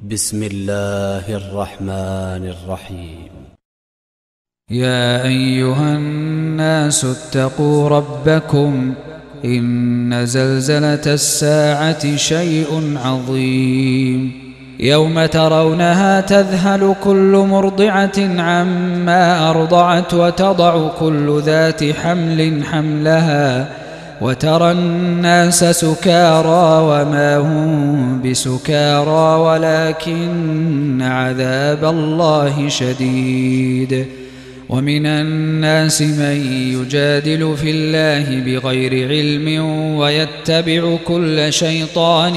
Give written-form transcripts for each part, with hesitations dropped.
بسم الله الرحمن الرحيم. يا أيها الناس اتقوا ربكم إن زلزلة الساعة شيء عظيم يوم ترونها تذهل كل مرضعة عما أرضعت وتضع كل ذات حمل حملها وترى الناس سكارى وما هم بسكارى ولكن عذاب الله شديد. ومن الناس من يجادل في الله بغير علم ويتبع كل شيطان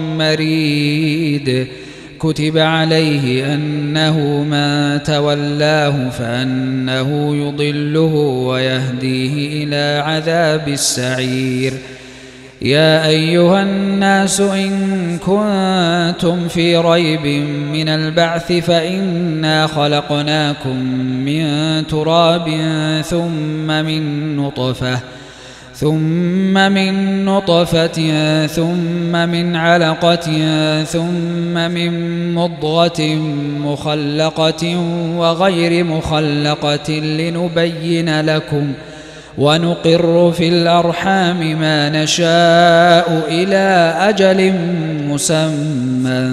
مريد كتب عليه أنه من تولاه فأنه يضله ويهديه إلى عذاب السعير. يا أيها الناس إن كنتم في ريب من البعث فإنا خلقناكم من تراب ثم من نطفة ثم من علقة ثم من مضغة مخلقة وغير مخلقة لنبين لكم ونقر في الأرحام ما نشاء إلى أجل مسمى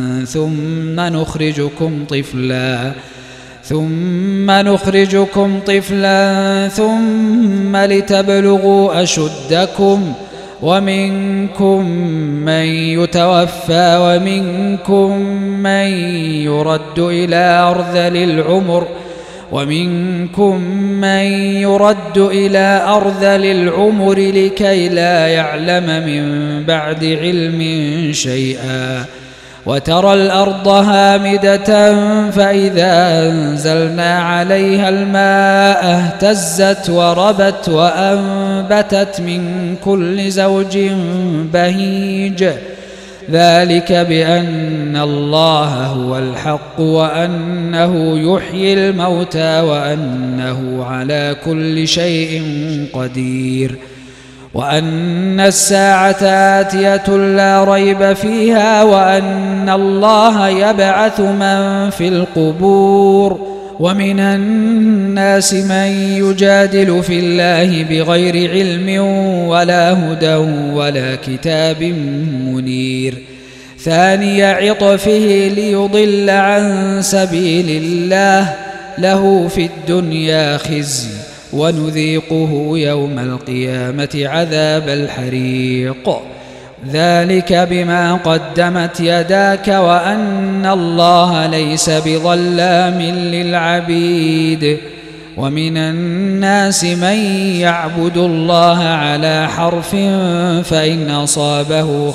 ثم نخرجكم طفلا ثم لتبلغوا أشدكم ومنكم من يتوفى ومنكم من يرد إلى أرذل العمر لكي لا يعلم من بعد علم شيئا. وترى الأرض هامدة فإذا أنزلنا عليها الماء اهتزت وربت وأنبتت من كل زوج بهيج ذلك بأن الله هو الحق وأنه يحيي الموتى وأنه على كل شيء قدير وأن الساعة آتية لا ريب فيها وأن الله يبعث من في القبور. ومن الناس من يجادل في الله بغير علم ولا هدى ولا كتاب منير ثاني عطفه ليضل عن سبيل الله له في الدنيا خزي ونذيقه يوم القيامة عذاب الحريق ذلك بما قدمت يداك وأن الله ليس بظلام للعبيد. ومن الناس من يعبد الله على حرف فإن أصابه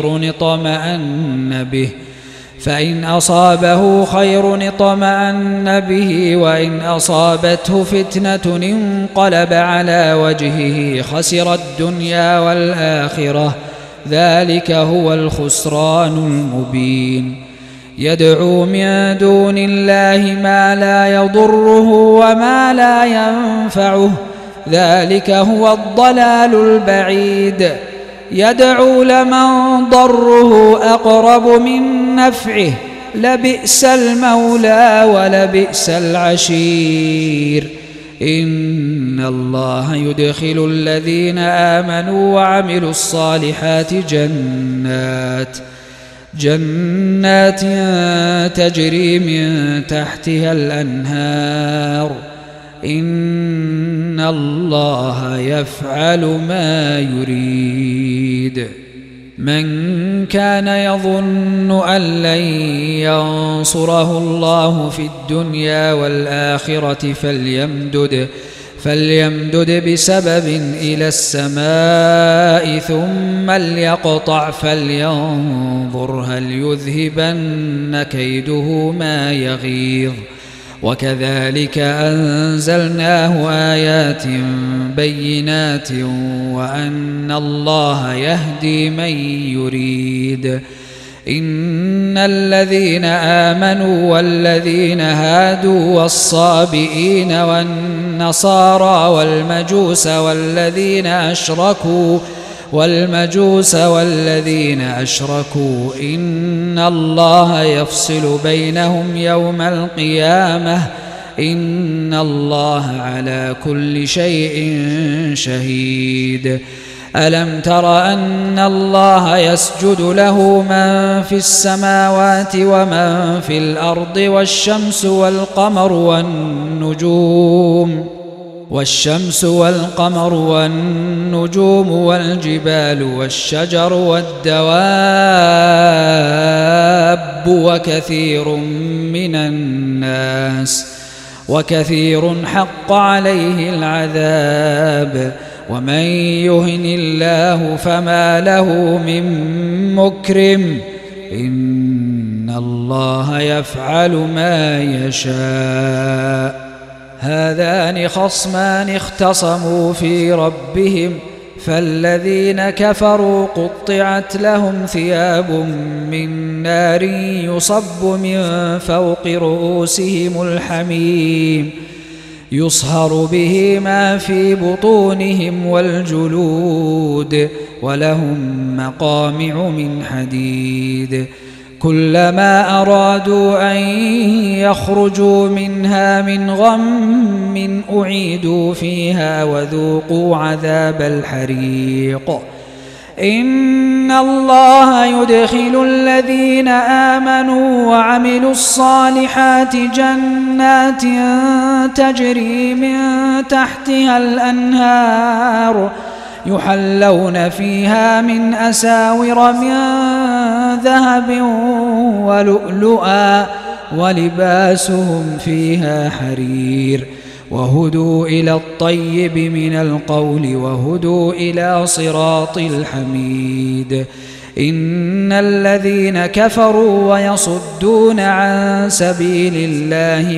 خير اطمأن به وإن أصابته فتنة انقلب على وجهه خسر الدنيا والآخرة ذلك هو الخسران المبين. يدعو من دون الله ما لا يضره وما لا ينفعه ذلك هو الضلال البعيد. يدعو لمن ضره أقرب من نفعه لبئس المولى ولبئس العشير. إن الله يدخل الذين آمنوا وعملوا الصالحات جنات تجري من تحتها الأنهار إن الله يفعل ما يريد. من كان يظن أن لن ينصره الله في الدنيا والآخرة فليمدد بسبب إلى السماء ثم ليقطع فلينظر هل يذهبن كيده ما يغيظ. وكذلك أنزلناه آيات بينات وأن الله يهدي من يريد. إن الذين آمنوا والذين هادوا والصابئين والنصارى والمجوس والذين أشركوا والمجوس والذين أشركوا إن الله يفصل بينهم يوم القيامة إن الله على كل شيء شهيد. ألم تر أن الله يسجد له من في السماوات ومن في الأرض والشمس والقمر والنجوم والجبال والشجر والدواب وكثير حق عليه العذاب ومن يهن الله فما له من مكرم إن الله يفعل ما يشاء. هذان خصمان اختصموا في ربهم فالذين كفروا قطعت لهم ثياب من نار يصب من فوق رؤوسهم الحميم يصهر به ما في بطونهم والجلود ولهم مقامع من حديد كلما أرادوا أن يخرجوا منها من غم أعيدوا فيها وذوقوا عذاب الحريق. إن الله يدخل الذين آمنوا وعملوا الصالحات جنات تجري من تحتها الأنهار يحلون فيها من أساور من ذهب ولؤلؤا ولباسهم فيها حرير وهدوا إلى الطيب من القول وهدوا إلى صراط الحميد. إن الذين كفروا ويصدون عن سبيل الله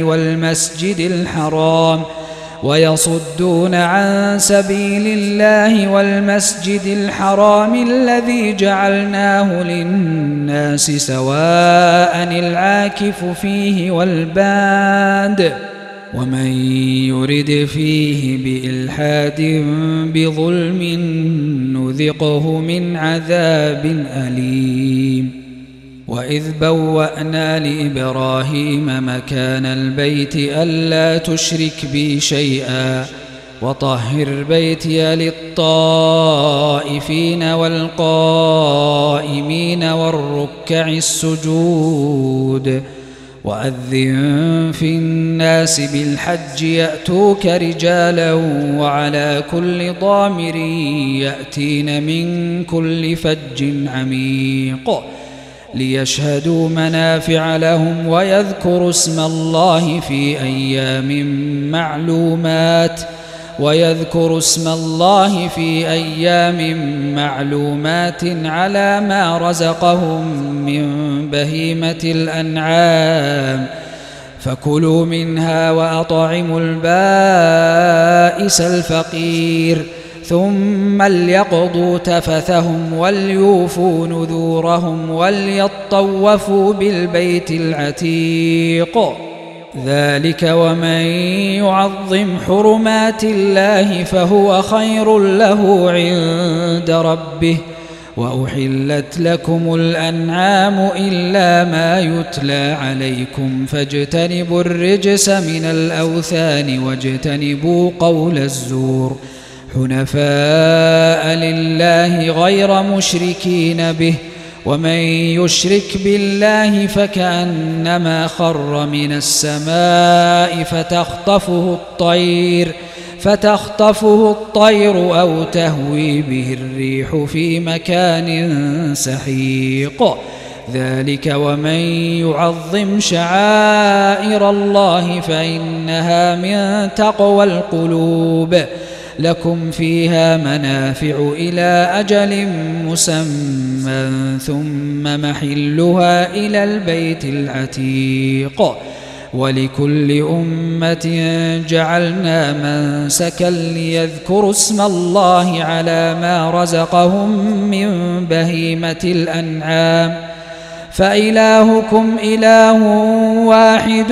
والمسجد الحرام الذي جعلناه للناس سواء العاكف فيه والباد ومن يرد فيه بإلحاد بظلم نذقه من عذاب أليم. وإذ بوأنا لإبراهيم مكان البيت ألا تشرك بي شيئا وطهر بيتي للطائفين والقائمين والركع السجود وأذن في الناس بالحج يأتوك رجالا وعلى كل ضامر يأتين من كل فج عميق ليشهدوا منافع لهم ويذكروا اسم الله في أيام معلومات على ما رزقهم من بهيمة الأنعام فكلوا منها وأطعموا البائس الفقير ثم ليقضوا تفثهم وليوفوا نذورهم وليطوفوا بالبيت العتيق. ذلك ومن يعظم حرمات الله فهو خير له عند ربه. وأحلت لكم الأنعام إلا ما يتلى عليكم فاجتنبوا الرجس من الأوثان واجتنبوا قول الزور حنفاء لله غير مشركين به ومن يشرك بالله فكأنما خر من السماء فتخطفه الطير أو تهوي به الريح في مكان سحيق. ذلك ومن يعظم شعائر الله فإنها من تقوى القلوب. لكم فيها منافع إلى أجل مسمى ثم محلها إلى البيت العتيق. ولكل أمة جعلنا منسكا ليذكروا اسم الله على ما رزقهم من بهيمة الأنعام فإلهكم إله واحد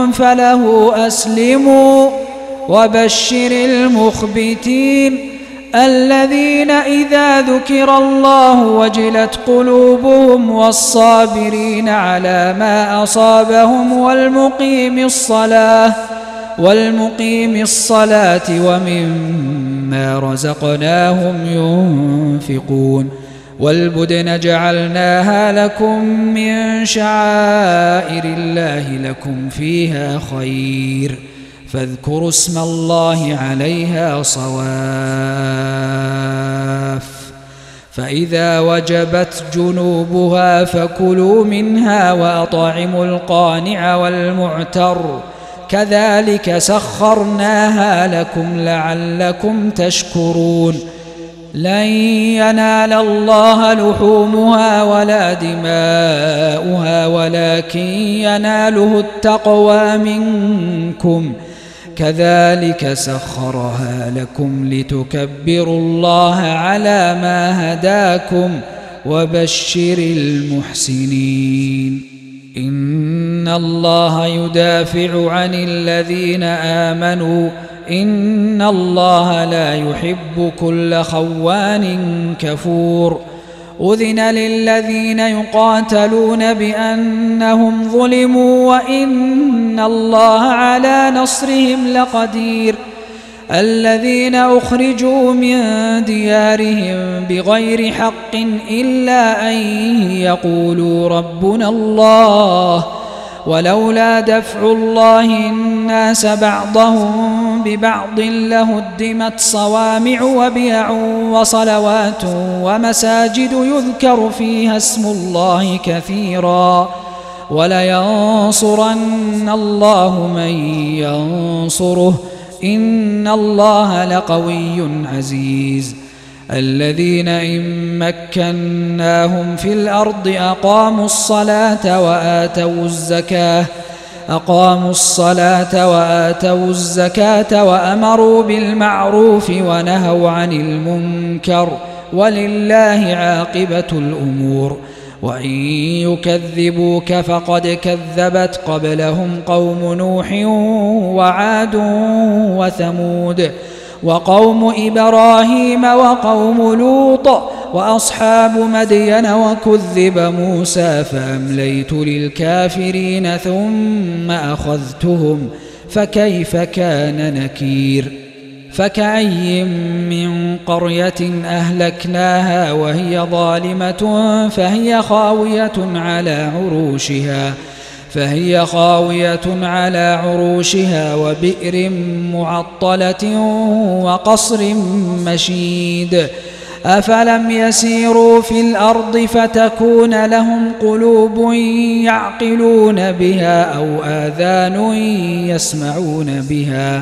فله أسلموا وبشر المخبتين الذين إذا ذكر الله وجلت قلوبهم والصابرين على ما أصابهم والمقيم الصلاة وممما رزقناهم ينفقون والبدن جعلناها لكم من شعائر الله لكم فيها خير فاذكروا اسم الله عليها صواف فإذا وجبت جنوبها فكلوا منها وأطعموا القانع والمعتر كذلك سخرناها لكم لعلكم تشكرون لن ينال الله لحومها ولا دماؤها ولكن يناله التقوى منكم كذلك سخرها لكم لتكبروا الله على ما هداكم وبشر المحسنين إن الله يدافع عن الذين آمنوا إن الله لا يحب كل خوان كفور أذن للذين يقاتلون بأنهم ظلموا وإن الله على نصرهم لقدير الذين أخرجوا من ديارهم بغير حق إلا أن يقولوا ربنا الله ولولا دفع الله الناس بعضهم ببعض لهدمت صوامع وبيع وصلوات ومساجد يذكر فيها اسم الله كثيرا ولينصرن الله من ينصره إن الله لقوي عزيز الذين إن مكناهم في الأرض أقاموا الصلاة وآتوا الزكاة وأمروا بالمعروف ونهوا عن المنكر ولله عاقبة الأمور وإن يكذبوك فقد كذبت قبلهم قوم نوح وعاد وثمود وقوم إبراهيم وقوم لوط وأصحاب مدين وكذب موسى فأمليت للكافرين ثم أخذتهم فكيف كان نكير فكأي من قرية أهلكناها وهي ظالمة فهي خاوية على عروشها وبئر معطلة وقصر مشيد أفلم يسيروا في الأرض فتكون لهم قلوب يعقلون بها أو آذان يسمعون بها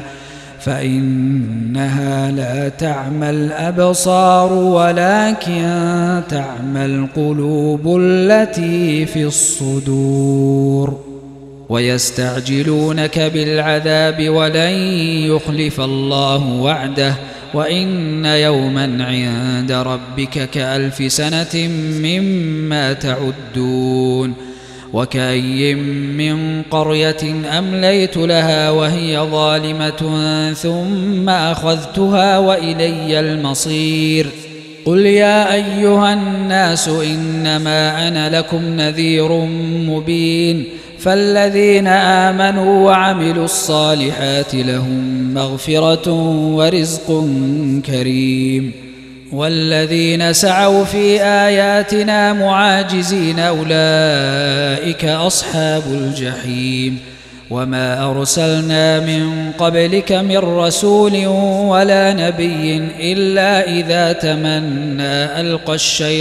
فإنها لا تعمى الأبصار ولكن تعمى القلوب التي في الصدور ويستعجلونك بالعذاب ولن يخلف الله وعده وإن يوما عند ربك كألف سنة مما تعدون وكأي من قرية أمليت لها وهي ظالمة ثم أخذتها وإلي المصير قل يا أيها الناس إنما أنا لكم نذير مبين فالذين آمنوا وعملوا الصالحات لهم مغفرة ورزق كريم والذين سعوا في آياتنا معاجزين أولئك أصحاب الجحيم وما أرسلنا من قبلك من رسول ولا نبي إلا إذا تمنى ألقى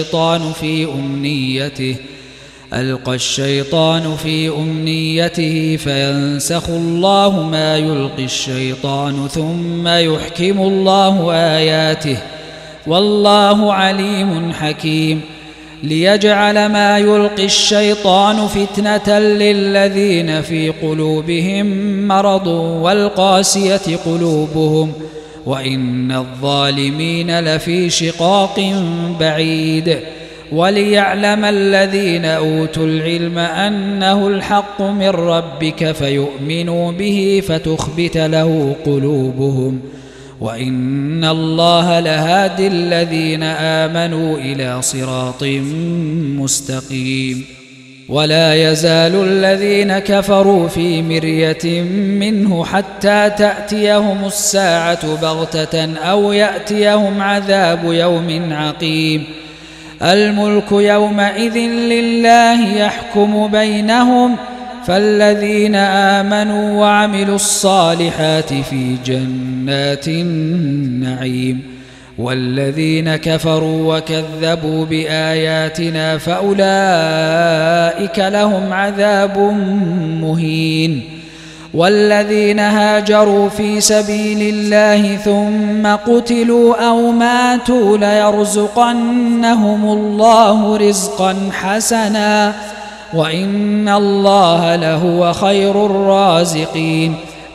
الشيطان في أمنيته فينسخ الله ما يلقي الشيطان ثم يحكم الله آياته والله عليم حكيم ليجعل ما يلقي الشيطان فتنة للذين في قلوبهم مرض والقاسية قلوبهم وإن الظالمين لفي شقاق بعيد وليعلم الذين أوتوا العلم أنه الحق من ربك فيؤمنوا به فتخبت له قلوبهم وإن الله لهادي الذين آمنوا إلى صراط مستقيم. ولا يزال الذين كفروا في مرية منه حتى تأتيهم الساعة بغتة أو يأتيهم عذاب يوم عقيم. الملك يومئذ لله يحكم بينهم، فالذين آمنوا وعملوا الصالحات في جنات النعيم، والذين كفروا وكذبوا بآياتنا فأولئك لهم عذاب مهين. والذين هاجروا في سبيل الله ثم قتلوا أو ماتوا ليرزقنهم الله رزقا حسنا وإن الله لهو خير الرازقين.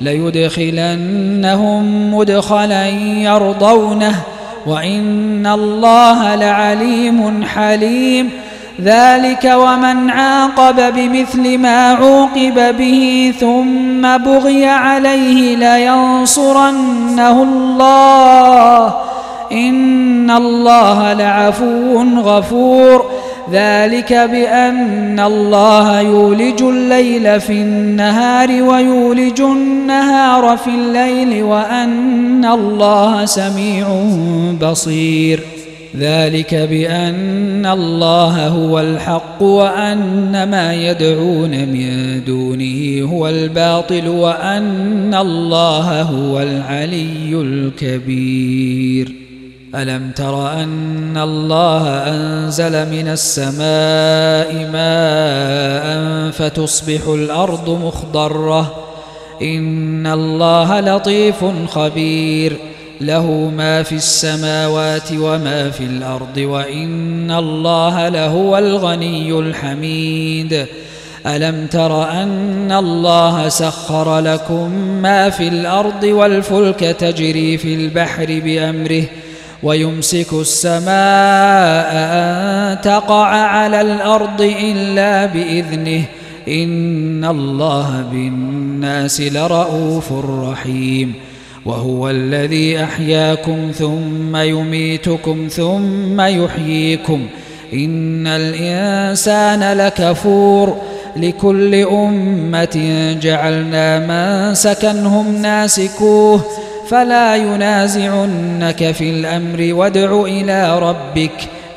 ليدخلنهم مدخلا يرضونه وإن الله لعليم حليم. ذلك ومن عاقب بمثل ما عوقب به ثم بغي عليه لينصرنه الله إن الله لعفو غفور. ذلك بأن الله يولج الليل في النهار ويولج النهار في الليل وأن الله سميع بصير. ذلك بأن الله هو الحق وأن ما يدعون من دونه هو الباطل وأن الله هو العلي الكبير. ألم تر أن الله أنزل من السماء ماء فتصبح الأرض مخضرة إن الله لطيف خبير. له ما في السماوات وما في الأرض وإن الله لهو الغني الحميد. ألم تر أن الله سخر لكم ما في الأرض والفلك تجري في البحر بأمره ويمسك السماء أن تقع على الأرض إلا بإذنه إن الله بالناس لرءوف رحيم. وهو الذي أحياكم ثم يميتكم ثم يحييكم إن الإنسان لكفور. لكل أمة جعلنا منسكا هم ناسكوه فلا ينازعنك في الأمر وادع إلى ربك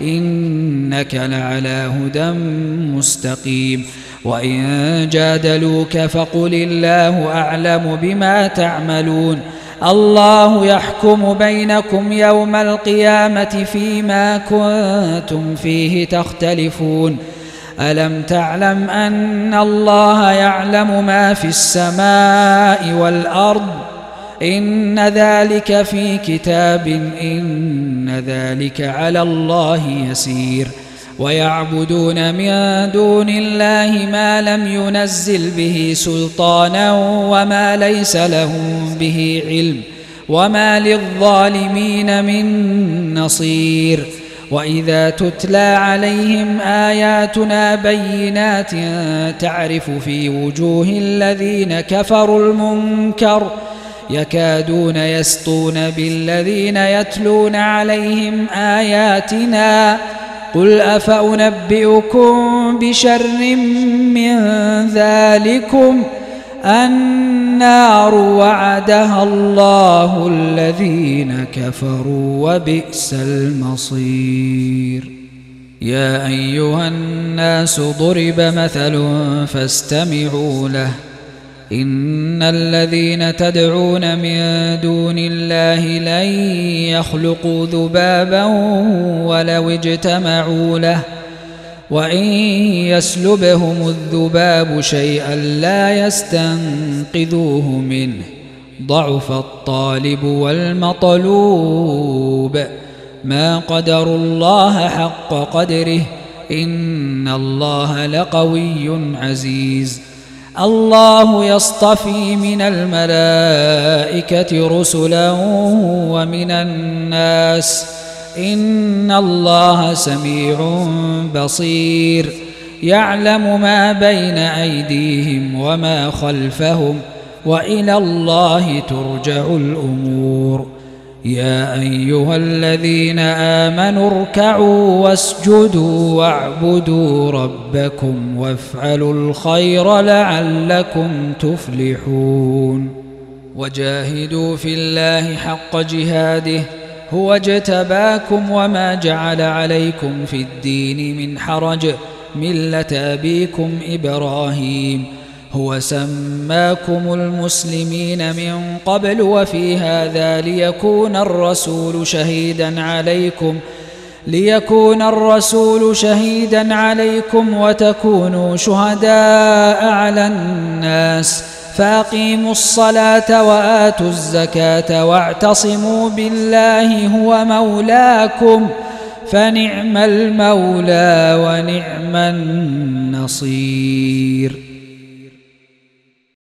إنك لعلى هدى مستقيم. وإن جادلوك فقل الله أعلم بما تعملون. الله يحكم بينكم يوم القيامة فيما كنتم فيه تختلفون. ألم تعلم أن الله يعلم ما في السماء والأرض إن ذلك في كتاب إن ذلك على الله يسير. ويعبدون من دون الله ما لم ينزل به سلطانا وما ليس لهم به علم وما للظالمين من نصير. وإذا تتلى عليهم آياتنا بينات تعرف في وجوه الذين كفروا المنكر يكادون يسطون بالذين يتلون عليهم آياتنا قل أفأنبئكم بشر من ذلكم النار وعدها الله الذين كفروا وبئس المصير. يا أيها الناس ضرب مثل فاستمعوا له إن الذين تدعون من دون الله لن يخلقوا ذبابا ولو اجتمعوا له وإن يسلبهم الذباب شيئا لا يستنقذوه منه ضعف الطالب والمطلوب ما قدروا الله حق قدره إن الله لقوي عزيز. الله يصطفي من الملائكة رسلا ومن الناس إن الله سميع بصير. يعلم ما بين أيديهم وما خلفهم وإلى الله ترجع الأمور. يا أيها الذين آمنوا اركعوا واسجدوا واعبدوا ربكم وافعلوا الخير لعلكم تفلحون وجاهدوا في الله حق جهاده هو اجتباكم وما جعل عليكم في الدين من حرج ملة أبيكم إبراهيم هو سماكم المسلمين من قبل وفي هذا ليكون الرسول شهيدا عليكم وتكونوا شهداء على الناس فأقيموا الصلاة وآتوا الزكاة واعتصموا بالله هو مولاكم فنعم المولى ونعم النصير.